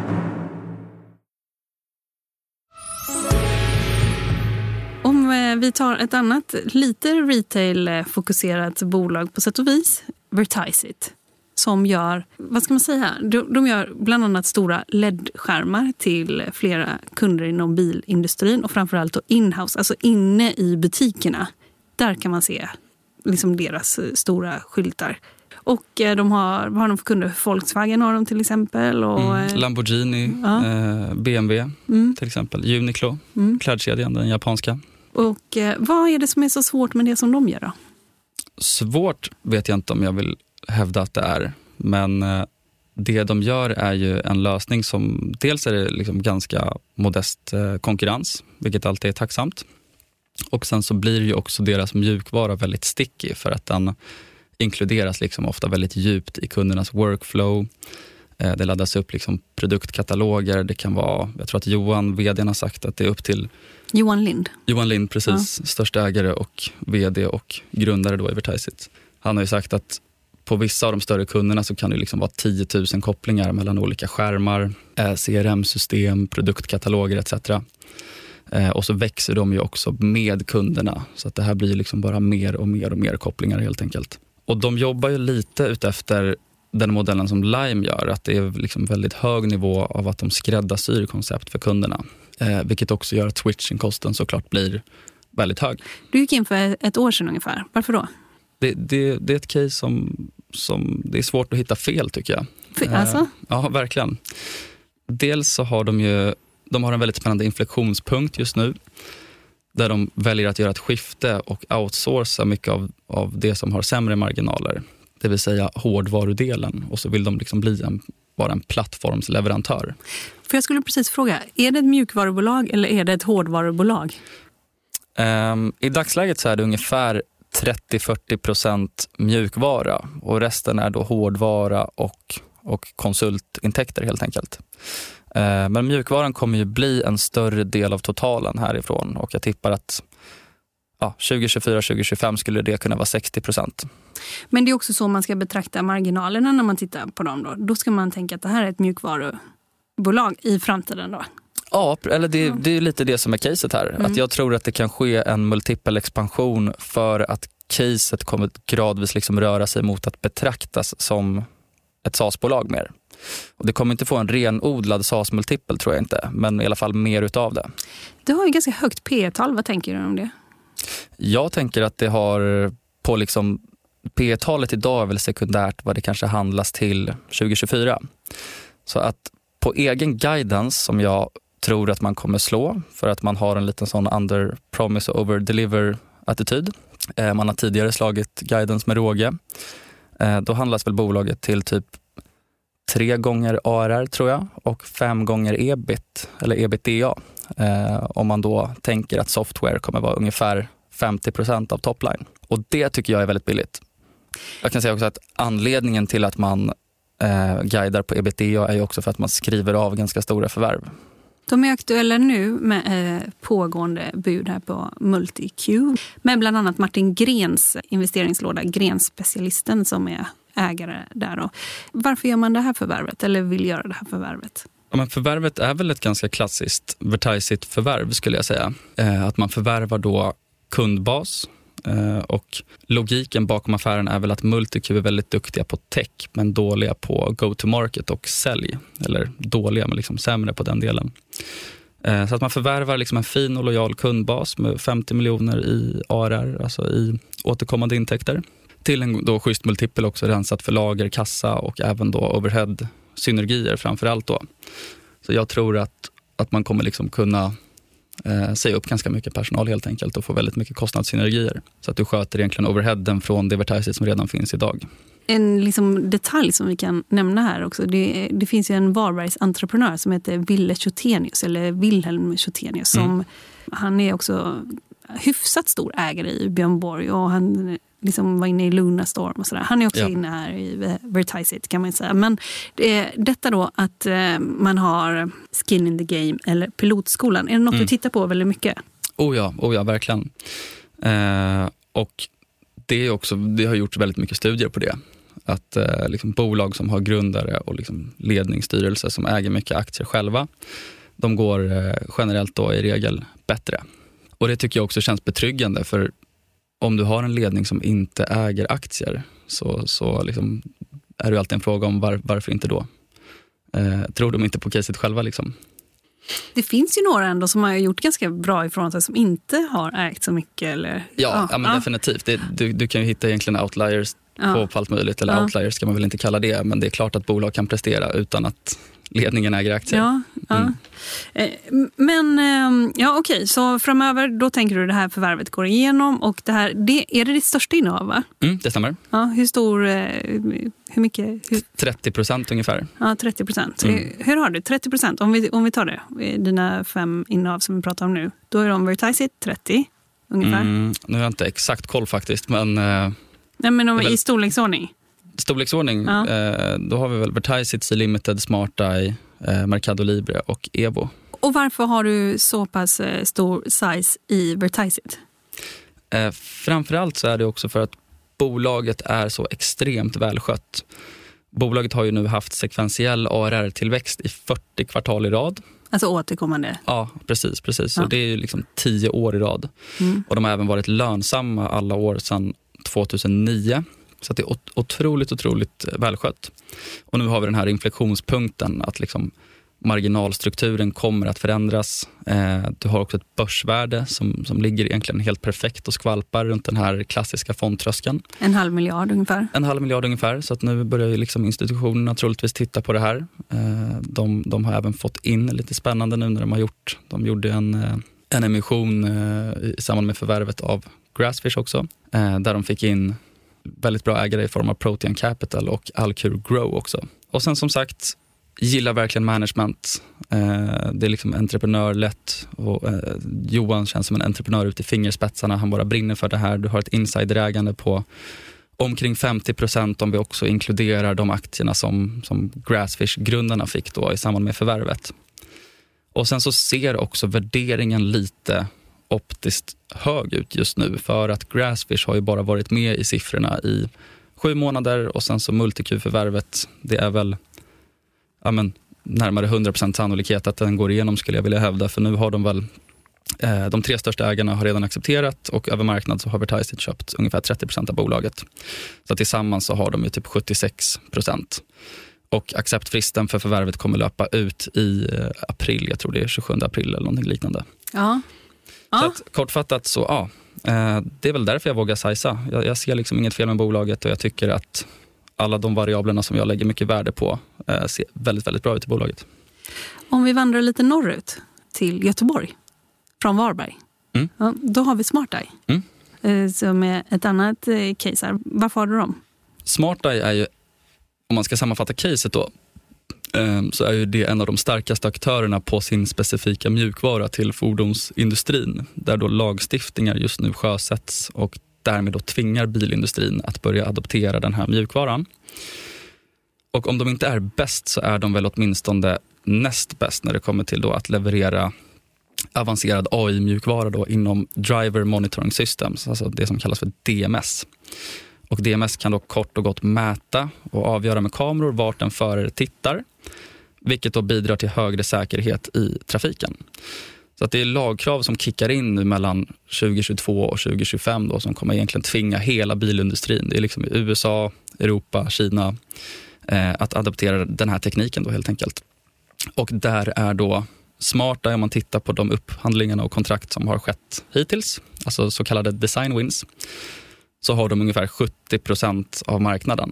Om vi tar ett annat lite retail-fokuserat bolag på sätt och vis, Vertiseit, som gör, vad ska man säga, de, de gör bland annat stora L E D-skärmar till flera kunder inom bilindustrin och framförallt då in-house, alltså inne i butikerna. Där kan man se liksom deras stora skyltar. Och de har, vad har de för kunder? Volkswagen har de till exempel. Och, mm, Lamborghini, ja. eh, B M W mm. till exempel, Uniqlo, mm. klädkedjan, den japanska. Och eh, vad är det som är så svårt med det som de gör då? Svårt vet jag inte om jag vill hävda att det är. Men eh, det de gör är ju en lösning som dels är det liksom ganska modest eh, konkurrens, vilket alltid är tacksamt. Och sen så blir ju också deras mjukvara väldigt sticky för att den inkluderas liksom ofta väldigt djupt i kundernas workflow. Det laddas upp liksom produktkataloger. Det kan vara, jag tror att Johan, vdn, har sagt att det är upp till... Johan Lind. Johan Lind, precis. Ja. Största ägare och vd och grundare då i Vertiseit. Han har ju sagt att på vissa av de större kunderna så kan det liksom vara tio tusen kopplingar mellan olika skärmar, C R M-system, produktkataloger et cetera. Och så växer de ju också med kunderna. Så att det här blir liksom bara mer och mer och mer kopplingar helt enkelt. Och de jobbar ju lite utefter den modellen som Lime gör. Att det är liksom väldigt hög nivå av att de skräddarsyr koncept för kunderna. Eh, vilket också gör att switching-kosten såklart blir väldigt hög. Du gick in för ett år sedan ungefär. Varför då? Det, det, det är ett case som, som det är svårt att hitta fel tycker jag. För, alltså? Eh, ja, verkligen. Dels så har de ju de har en väldigt spännande inflektionspunkt just nu. Där de väljer att göra ett skifte och outsourca mycket av, av det som har sämre marginaler. Det vill säga hårdvarudelen. Och så vill de liksom bli en, vara en plattformsleverantör. För jag skulle precis fråga, är det ett mjukvarubolag eller är det ett hårdvarubolag? Um, I dagsläget så är det ungefär trettio till fyrtio procent mjukvara. Och resten är då hårdvara och, och konsultintäkter helt enkelt. Men mjukvaran kommer ju bli en större del av totalen härifrån. Och jag tippar att ja, tjugo tjugofyra tjugo tjugofem skulle det kunna vara sextio procent. Men det är också så man ska betrakta marginalerna när man tittar på dem då. Då ska man tänka att det här är ett mjukvarubolag i framtiden då. Ja, eller det, det är lite det som är caset här. Mm. Att jag tror att det kan ske en multipel expansion för att caset kommer gradvis liksom röra sig mot att betraktas som ett SaaS-bolag mer. Och det kommer inte få en renodlad SaaS-multipel tror jag inte, men i alla fall mer utav det. Det har ju ganska högt P E-tal, vad tänker du om det? Jag tänker att det har på liksom, P E-talet idag är väl sekundärt vad det kanske handlas till tjugo tjugofyra. Så att på egen guidance som jag tror att man kommer slå för att man har en liten sån under promise och over deliver attityd. Man har tidigare slagit guidance med råge. Då handlas väl bolaget till typ tre gånger A R R tror jag och fem gånger E B I T eller EBITDA eh, om man då tänker att software kommer vara ungefär femtio procent av topline. Och det tycker jag är väldigt billigt. Jag kan säga också att anledningen till att man eh, guidar på EBITDA är ju också för att man skriver av ganska stora förvärv. De är aktuella nu med eh, pågående bud här på MultiQ med bland annat Martin Grens investeringslåda, Grens-specialisten som är ägare där då. Varför gör man det här förvärvet eller vill göra det här förvärvet? Ja, men förvärvet är väl ett ganska klassiskt Vertiseit-förvärv skulle jag säga. Eh, att man förvärvar då kundbas eh, och logiken bakom affären är väl att MultiQ är väldigt duktiga på tech men dåliga på go-to-market och sälj. Eller dåliga men liksom sämre på den delen. Eh, så att man förvärvar liksom en fin och lojal kundbas med femtio miljoner i A R R, alltså i återkommande intäkter. till en då schysst multipel också rensat för lager, kassa och även då overhead-synergier framförallt då. Så jag tror att, att man kommer liksom kunna eh, säga upp ganska mycket personal helt enkelt och få väldigt mycket kostnadssynergier. Så att du sköter egentligen overheaden från det Vertiseit som redan finns idag. En liksom detalj som vi kan nämna här också, det, det finns ju en Varbergs entreprenör som heter Ville Chotenius, eller Wilhelm Chotenius, som mm. han är också hyfsat stor ägare i Björn Borg och han liksom var inne i Lunarstorm och sådär. Han är också ja. inne här i Vertiseit kan man säga. Men det, detta då att eh, man har skin in the game eller pilotskolan, är det något mm. du tittar på väldigt mycket? Oh ja, oh ja verkligen. Eh, och det är också, det har gjort väldigt mycket studier på det. Att eh, liksom bolag som har grundare och liksom ledningsstyrelse som äger mycket aktier själva, de går eh, generellt då i regel bättre. Och det tycker jag också känns betryggande, för om du har en ledning som inte äger aktier så, så liksom är det alltid en fråga om var, varför inte då. Eh, tror de inte på caset själva liksom? Det finns ju några ändå som har gjort ganska bra ifrån sig som inte har ägt så mycket. Eller? Ja, ja, ja men ja. definitivt. Det, du, du kan ju hitta egentligen outliers ja. på, på allt möjligt. Eller ja. outliers ska man väl inte kalla det. Men det är klart att bolag kan prestera utan att ledningen äger aktier. Ja, ja. Mm. Men ja, okej, okay. Så framöver då tänker du det här förvärvet går igenom och det här, det, är det ditt största innehav, va? Mm, det stämmer. Ja, hur stor, hur mycket? Hur? trettio procent ungefär. Ja, trettio procent. Mm. Hur har du? trettio procent, om vi, om vi tar det, dina fem innehav som vi pratar om nu, då är de Vertiseit trettio ungefär. Mm, nu har jag inte exakt koll faktiskt, men... Nej, men om, väl... i storleksordning? Storleksordning, ja. eh, då har vi väl Vertiseit, C-Limited, SmartEye, eh, Mercado Libre och Evo. Och varför har du så pass eh, stor size i Vertiseit? Eh, framförallt så är det också för att bolaget är så extremt välskött. Bolaget har ju nu haft sekventiell A R R-tillväxt i fyrtio kvartal i rad. Alltså återkommande? Ja, precis. precis. Ja. Så det är ju liksom tio år i rad. Mm. Och de har även varit lönsamma alla år sedan tjugohundranio. Så att det är otroligt, otroligt välskött. Och nu har vi den här inflektionspunkten att liksom marginalstrukturen kommer att förändras. Eh, du har också ett börsvärde som, som ligger egentligen helt perfekt och skvalpar runt den här klassiska fondtröskeln. En halv miljard ungefär. En halv miljard ungefär. Så att nu börjar ju liksom institutionerna troligtvis titta på det här. Eh, de, de har även fått in lite spännande nu när de har gjort. De gjorde en, en emission eh, i samband med förvärvet av Grassfish också. Eh, där de fick in väldigt bra ägare i form av Protean Capital och Alcure Grow också. Och sen som sagt, gillar verkligen management. Eh, det är liksom entreprenörlätt och eh, Johan känns som en entreprenör ut i fingerspetsarna. Han bara brinner för det här. Du har ett insiderägande på omkring femtio procent om vi också inkluderar de aktierna som, som Grassfish-grundarna fick då i samband med förvärvet. Och sen så ser också värderingen lite optiskt hög ut just nu, för att Grassfish har ju bara varit med i siffrorna i sju månader och sen så multiQ-förvärvet, det är väl ja men, närmare hundra procent sannolikhet att den går igenom, skulle jag vilja hävda, för nu har de väl eh, de tre största ägarna har redan accepterat och över marknad så har Vertiseit köpt ungefär trettio procent av bolaget. Så tillsammans så har de ju typ sjuttiosex procent. Och acceptfristen för förvärvet kommer löpa ut i eh, april, jag tror det är tjugosjunde april eller någonting liknande. Ja. Så att, kortfattat så, ja, eh, det är väl därför jag vågar sajsa. Jag, jag ser liksom inget fel med bolaget och jag tycker att alla de variablerna som jag lägger mycket värde på eh, ser väldigt, väldigt bra ut i bolaget. Om vi vandrar lite norrut till Göteborg, från Varberg, mm. ja, då har vi SmartEye mm. eh, som är ett annat eh, case här. Varför har du dem? SmartEye är ju, om man ska sammanfatta caset då, så är ju det en av de starkaste aktörerna på sin specifika mjukvara till fordonsindustrin, där då lagstiftningar just nu sjösätts och därmed då tvingar bilindustrin att börja adoptera den här mjukvaran. Och om de inte är bäst så är de väl åtminstone näst bäst när det kommer till då att leverera avancerad A I-mjukvara då inom Driver Monitoring Systems, alltså det som kallas för D M S. Och D M S kan då kort och gott mäta och avgöra med kameror vart en förare tittar, vilket då bidrar till högre säkerhet i trafiken. Så att det är lagkrav som kickar in nu mellan tjugohundratjugotvå och tjugohundratjugofem då, som kommer egentligen tvinga hela bilindustrin. Det är liksom U S A, Europa, Kina eh, att adoptera den här tekniken då helt enkelt. Och där är då SmartEye, om man tittar på de upphandlingarna och kontrakt som har skett hittills, alltså så kallade design wins, så har de ungefär sjuttio procent av marknaden.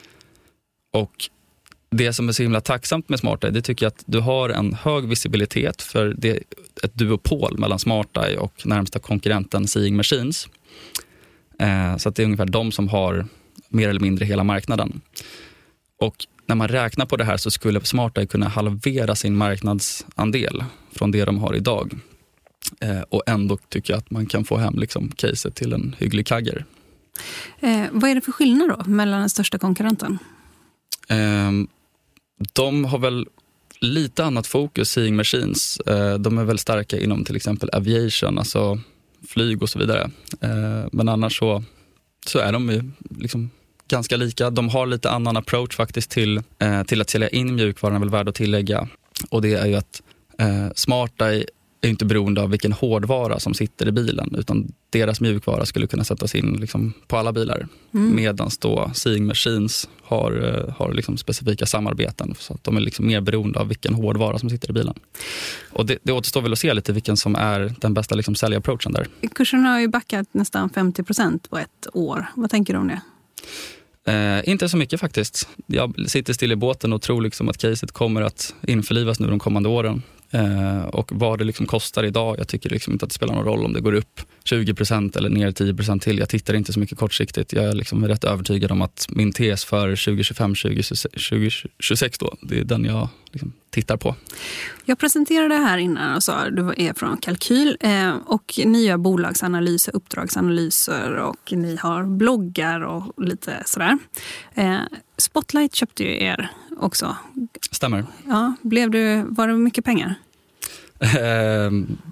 Och det som är så himla tacksamt med SmartEye, det tycker jag att du har en hög visibilitet, för det är ett duopol mellan SmartEye och närmsta konkurrenten Seeing Machines. Eh, så att det är ungefär de som har mer eller mindre hela marknaden. Och när man räknar på det här så skulle SmartEye kunna halvera sin marknadsandel från det de har idag. Eh, och ändå tycker jag att man kan få hem liksom caset till en hygglig kagger. Eh, vad är det för skillnad då mellan den största konkurrenten? Eh, de har väl lite annat fokus, Seeing Machines. Eh, de är väl starka inom till exempel aviation, alltså flyg och så vidare. Eh, men annars så, så är de ju liksom ganska lika. De har lite annan approach faktiskt till, eh, till att sälja in mjukvaran, är väl värd att tillägga. Och det är ju att eh, SmartEye är inte beroende av vilken hårdvara som sitter i bilen, utan deras mjukvara skulle kunna sättas in liksom på alla bilar. Mm. Medan då Seeing Machines har, har liksom specifika samarbeten, så att de är liksom mer beroende av vilken hårdvara som sitter i bilen. Och det, det återstår väl att se lite vilken som är den bästa liksom säljapproachen där. Kursen har ju backat nästan femtio procent på ett år. Vad tänker du om det? Eh, inte så mycket faktiskt. Jag sitter still i båten och tror liksom att caset kommer att införlivas nu de kommande åren. Eh, och vad det liksom kostar idag, jag tycker liksom inte att det spelar någon roll om det går upp tjugo procent eller ner tio procent till. Jag tittar inte så mycket kortsiktigt. Jag är liksom rätt övertygad om att min tes för tjugo tjugofem tjugo tjugosex då, det är den jag liksom tittar på. Jag presenterade här innan och sa att du är från Kalqyl eh, och ni gör bolagsanalyser, uppdragsanalyser och ni har bloggar och lite sådär. Eh, Spotlight köpte ju er också. Stämmer. Ja, blev du, var det mycket pengar? Eh,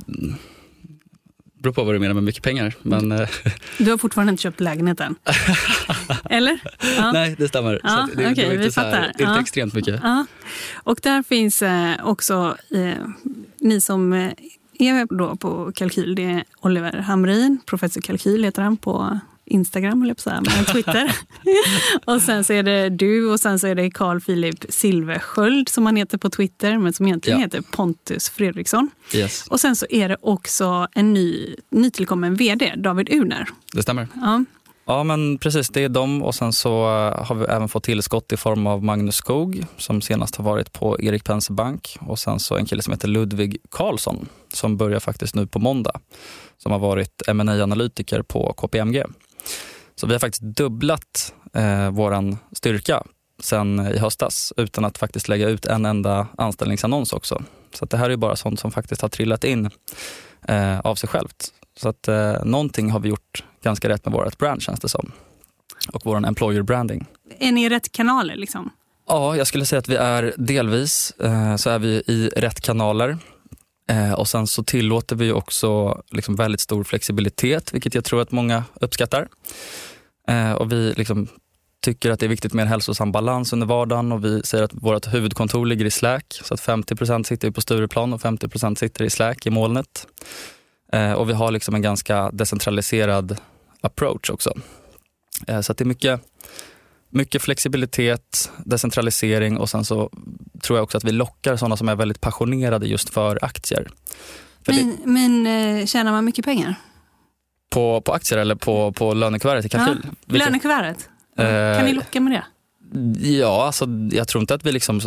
beror på vad du menar med mycket pengar. Men, eh. Du har fortfarande inte köpt lägenheten? Eller? Ja. Nej, det stämmer. Ja, så det, okay, det, är inte, så här, det är inte ja. extremt mycket. Ja. Och där finns eh, också eh, ni som eh, är då på Kalqyl. Det är Oliver Hamrin, professor Kalqyl heter han på Instagram eller på så här, med Twitter. Och sen så är det du och sen så är det Carl Philip Silversköld som han heter på Twitter, men som egentligen ja. heter Pontus Fredriksson. Yes. Och sen så är det också en ny nytillkommen vd, David Urner. Det stämmer. Ja. Ja, men precis, det är de, och sen så har vi även fått tillskott i form av Magnus Skog som senast har varit på Erik Penser Bank, och sen så en kille som heter Ludvig Karlsson som börjar faktiskt nu på måndag, som har varit M and A-analytiker på K P M G. Så vi har faktiskt dubblat eh, våran styrka sen i höstas utan att faktiskt lägga ut en enda anställningsannons också. Så att det här är ju bara sånt som faktiskt har trillat in eh, av sig självt. Så att eh, någonting har vi gjort ganska rätt med vårt brand, känns det som. Och vår employer branding. Är ni i rätt kanaler liksom? Ja, jag skulle säga att vi är delvis eh, så är vi i rätt kanaler. Eh, och sen så tillåter vi också liksom väldigt stor flexibilitet, vilket jag tror att många uppskattar. Eh, och vi liksom tycker att det är viktigt med en hälsosam balans under vardagen, och vi säger att vårt huvudkontor ligger i Slack, så att femtio procent sitter på Stureplan och femtio procent sitter i Slack i molnet. Eh, och vi har liksom en ganska decentraliserad approach också. Eh, så att det är mycket, mycket flexibilitet, decentralisering, och sen så tror jag också att vi lockar sådana som är väldigt passionerade just för aktier. För men det, men eh, tjänar man mycket pengar? På, på aktier eller på, på lönekuvertet i Kalqyl? Ja, lönekuvertet. Eh, kan ni locka med det? Ja, alltså, jag tror inte att vi liksom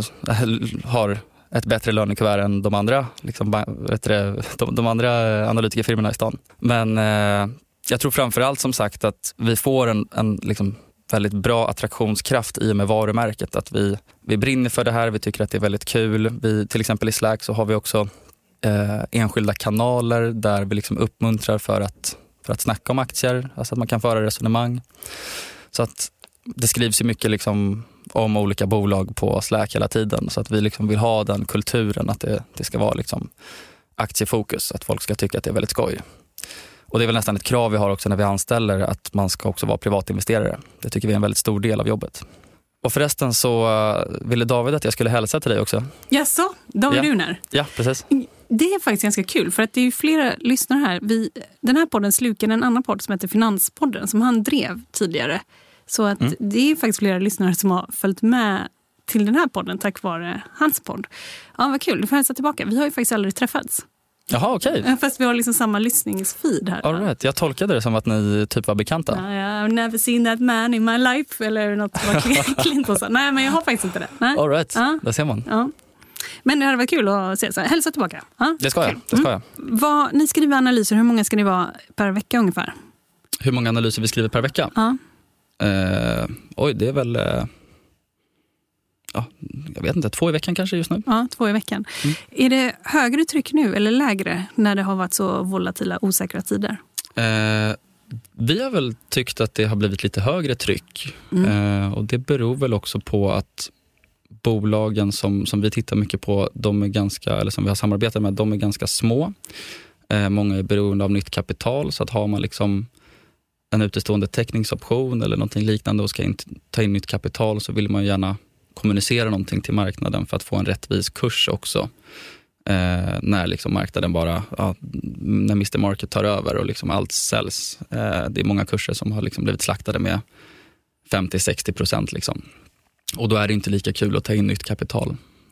har ett bättre lönekuvert än de andra, liksom, vet du, de, de andra analytikerfirmorna i stan. Men eh, jag tror framförallt som sagt att vi får en, en liksom väldigt bra attraktionskraft i och med varumärket. Att vi, vi brinner för det här, vi tycker att det är väldigt kul. Vi, till exempel i Slack så har vi också eh, enskilda kanaler där vi liksom uppmuntrar för att, för att snacka om aktier, alltså att man kan föra resonemang. Så att det skrivs ju mycket liksom om olika bolag på Slack hela tiden, så att vi liksom vill ha den kulturen att det, det ska vara liksom aktiefokus, att folk ska tycka att det är väldigt skoj. Och det är väl nästan ett krav vi har också när vi anställer, att man ska också vara privatinvesterare. Det tycker vi är en väldigt stor del av jobbet. Och förresten så ville David att jag skulle hälsa till dig också. Jaså, David ja. Urner. Ja, precis. Det är faktiskt ganska kul, för att det är ju flera lyssnare här. Vi, den här podden slukar en annan podd som heter Finanspodden, som han drev tidigare. Så att mm. det är faktiskt flera lyssnare som har följt med till den här podden tack vare hans podd. Ja, vad kul. Du får hälsa tillbaka. Vi har ju faktiskt aldrig träffats. Jaha, okej. Okay. Fast vi har liksom samma lyssningsfeed här. All right. Jag tolkade det som att ni typ var bekanta. Ja, ja, I've never seen that man in my life. Eller något var Clinton sa. Nej, men jag har faktiskt inte det. Nej. All right, ja. där ser man. Ja. Men det hade varit kul att se. Så hälsa tillbaka. Ja? Det ska jag. Det ska jag. Mm. Vad, ni skriver analyser. Hur många ska ni vara per vecka ungefär? Hur många analyser vi skriver per vecka? Ja. Eh, oj, det är väl... Eh, ja, jag vet inte. Två i veckan kanske just nu. Ja, två i veckan. Mm. Är det högre tryck nu eller lägre när det har varit så volatila, osäkra tider? Eh, vi har väl tyckt att det har blivit lite högre tryck. Mm. Eh, och det beror väl också på att bolagen som, som vi tittar mycket på, de är ganska, eller som vi har samarbetat med, de är ganska små. Eh, många är beroende av nytt kapital, så att har man liksom en utestående täckningsoption eller någonting liknande och ska in, ta in nytt kapital, så vill man ju gärna kommunicera någonting till marknaden för att få en rättvis kurs också. Eh, när liksom marknaden bara, ja, när mister Market tar över och liksom allt säljs. Eh, det är många kurser som har liksom blivit slaktade med femtio till sextio procent liksom. Och då är det inte lika kul att ta in nytt kapital.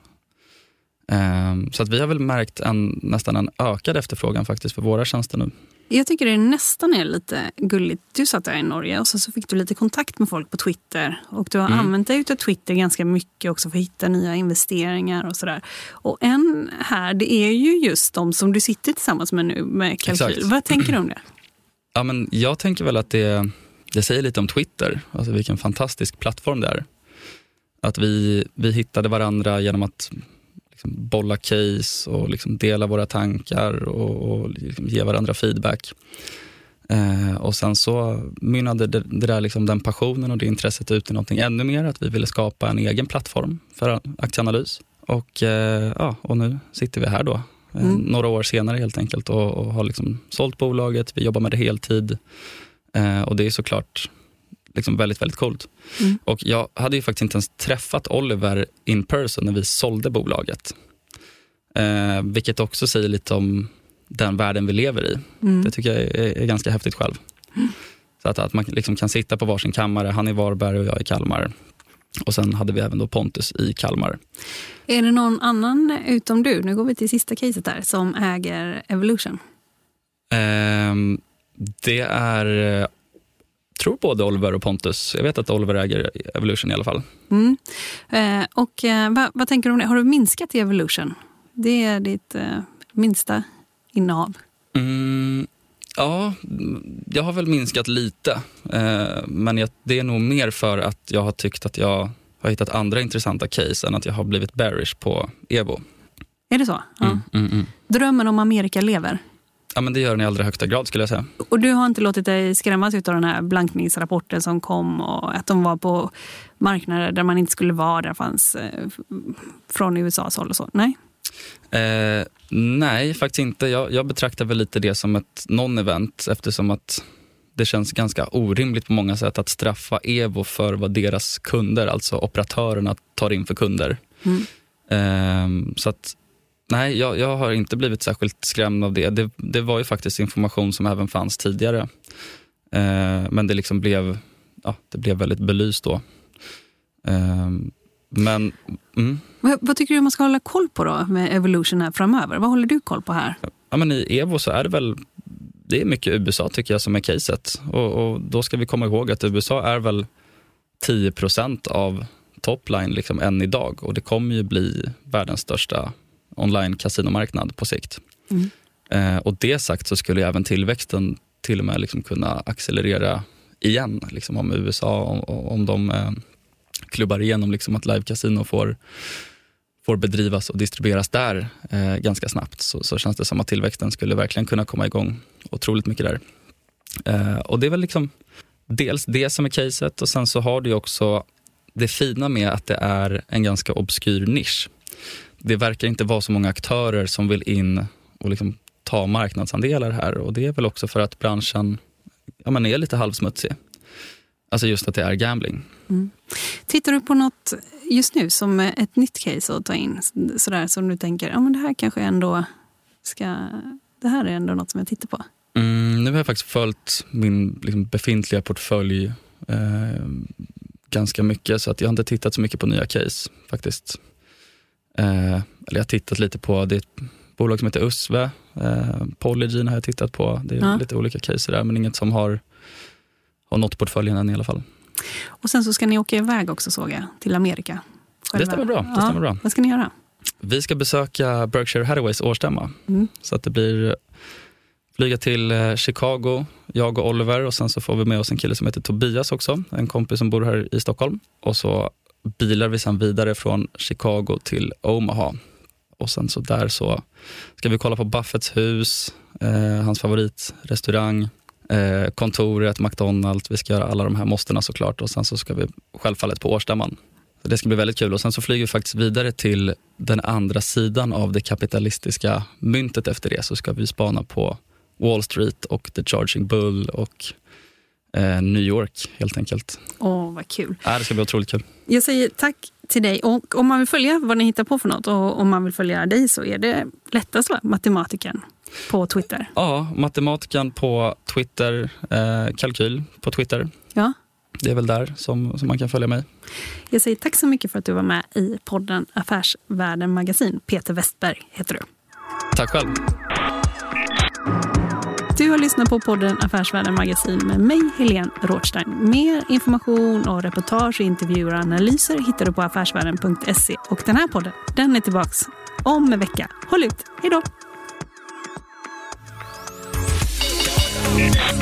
Um, så att vi har väl märkt en, nästan en ökad efterfrågan faktiskt för våra tjänster nu. Jag tycker det nästan är lite gulligt. Du satt där i Norge och så, så fick du lite kontakt med folk på Twitter. Och du har mm. använt dig av Twitter ganska mycket också för att hitta nya investeringar och sådär. Och en här, det är ju just de som du sitter tillsammans med nu med Kalkyl. Exakt. Vad tänker du om det? Ja, men jag tänker väl att det, det säger lite om Twitter. Alltså vilken fantastisk plattform det är. Att vi, vi hittade varandra genom att liksom bolla case och liksom dela våra tankar och, och liksom ge varandra feedback. Eh, och sen så mynnade det, det där liksom den passionen och det intresset ut i någonting ännu mer. Att vi ville skapa en egen plattform för aktieanalys. Och, eh, ja, och nu sitter vi här då. Eh, mm. Några år senare helt enkelt och, och har liksom sålt bolaget. Vi jobbar med det heltid. Eh, och det är såklart... liksom väldigt, väldigt coolt. Mm. Och jag hade ju faktiskt inte ens träffat Oliver in person när vi sålde bolaget. Eh, vilket också säger lite om den världen vi lever i. Mm. Det tycker jag är, är ganska häftigt själv. Mm. Så att, att man liksom kan sitta på varsin kammare. Han i Varberg och jag i Kalmar. Och sen hade vi även då Pontus i Kalmar. Är det någon annan utom du, nu går vi till sista caset där, som äger Evolution? Eh, det är... tror både Oliver och Pontus. Jag vet att Oliver äger Evolution i alla fall. Mm. Eh, och eh, vad, vad tänker du om det? Har du minskat i Evolution? Det är ditt eh, minsta innehav. Mm, ja, jag har väl minskat lite. Eh, men jag, det är nog mer för att jag har tyckt att jag har hittat andra intressanta case än att jag har blivit bearish på Evo. Är det så? Ja. Mm, mm, mm. Drömmen om Amerika lever? Ja, men det gör den i allra högsta grad skulle jag säga. Och du har inte låtit dig skrämmas ut av den här blankningsrapporten som kom och att de var på marknader där man inte skulle vara, där fanns eh, från U S A:s håll och så? Nej? Eh, nej, faktiskt inte. Jag, jag betraktar väl lite det som ett non-event eftersom att det känns ganska orimligt på många sätt att straffa Evo för vad deras kunder, alltså operatörerna, tar in för kunder. Mm. Eh, så att nej, jag, jag har inte blivit särskilt skrämd av det. det. Det var ju faktiskt information som även fanns tidigare. Eh, men det liksom blev, ja, det blev väldigt belyst då. Eh, men... Mm. Vad, vad tycker du man ska hålla koll på då med Evolution här framöver? Vad håller du koll på här? Ja, men i Evo så är det väl... Det är mycket U S A tycker jag som är caset. Och, och då ska vi komma ihåg att U S A är väl tio procent av topline liksom än idag. Och det kommer ju bli världens största online-kasinomarknad på sikt. Mm. Eh, och det sagt så skulle även tillväxten till och med liksom kunna accelerera igen. Liksom om U S A, om, om de eh, klubbar igenom liksom att live-casino får, får bedrivas och distribueras där eh, ganska snabbt. Så, så känns det som att tillväxten skulle verkligen kunna komma igång otroligt mycket där. Eh, och det är väl liksom dels det som är caset och sen så har du också det fina med att det är en ganska obskyr nisch. Det verkar inte vara så många aktörer som vill in och liksom ta marknadsandelar här. Och det är väl också för att branschen ja, man är lite halvsmutsig. Alltså just att det är gambling. Mm. Tittar du på något just nu som ett nytt case att ta in? Sådär som du tänker, ja men det här kanske ändå ska... Det här är ändå något som jag tittar på. Mm, nu har jag faktiskt följt min liksom, befintliga portfölj eh, ganska mycket. Så att jag har inte tittat så mycket på nya case faktiskt. Eh, eller jag har tittat lite på det ett bolag som heter U S V. Eh, Polygene har jag tittat på. Det är ja. lite olika case där, men inget som har, och något portföljen än i alla fall. Och sen så ska ni åka iväg också, såg jag, till Amerika. Själva. Det stämmer bra. Det ja. stämmer bra. Vad ska ni göra? Vi ska besöka Berkshire Hathaways årsstämma. Mm. Så att det blir flyga till Chicago, jag och Oliver, och sen så får vi med oss en kille som heter Tobias också, en kompis som bor här i Stockholm. Och så bilar vi sen vidare från Chicago till Omaha. Och sen så där så ska vi kolla på Buffetts hus, eh, hans favoritrestaurang, eh, kontoret, McDonald's. Vi ska göra alla de här måsterna såklart, och sen så ska vi självfallet på årsstämman. Så det ska bli väldigt kul, och sen så flyger vi faktiskt vidare till den andra sidan av det kapitalistiska myntet efter det. Så ska vi spana på Wall Street och The Charging Bull och eh, New York helt enkelt. Åh, vad kul. Ja, det ska bli otroligt kul. Jag säger tack till dig, och om man vill följa vad ni hittar på för något, och om man vill följa dig, så är det lättast, va? Matematiken på Twitter. Ja, matematiken på Twitter, eh, kalkyl på Twitter. Ja. Det är väl där som, som man kan följa mig. Jag säger tack så mycket för att du var med i podden Affärsvärlden Magasin. Peter Westberg heter du. Tack själv. Du har lyssnat på podden Affärsvärlden Magasin med mig, Helene Rothstein. Mer information och reportage, intervjuer och analyser hittar du på affärsvärlden punkt se. Och den här podden, den är tillbaks om en vecka. Håll ut, hej då!